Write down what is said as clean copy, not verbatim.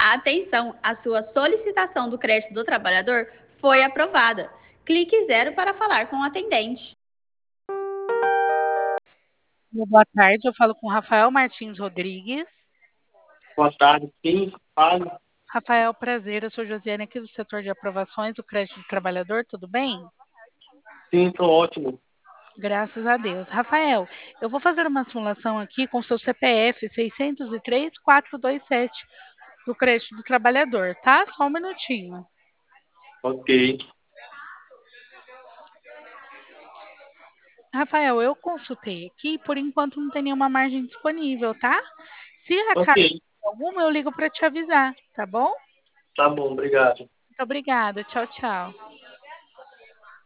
Atenção, a sua solicitação do crédito do trabalhador foi aprovada. Clique 0 para falar com o atendente. Boa tarde, eu falo com Rafael Martins Rodrigues. Boa tarde, sim, fale. Rafael, prazer, eu sou Josiane aqui do setor de aprovações do crédito do trabalhador, tudo bem? Sim, estou ótimo. Graças a Deus. Rafael, eu vou fazer uma simulação aqui com seu CPF 603-427 do crédito do trabalhador, tá? Só um minutinho. Ok, Rafael, eu consultei aqui, por enquanto não tem nenhuma margem disponível, tá? Se ok. acaso alguma, eu ligo para te avisar, tá bom? Tá bom, obrigado. Muito obrigada. Tchau, tchau.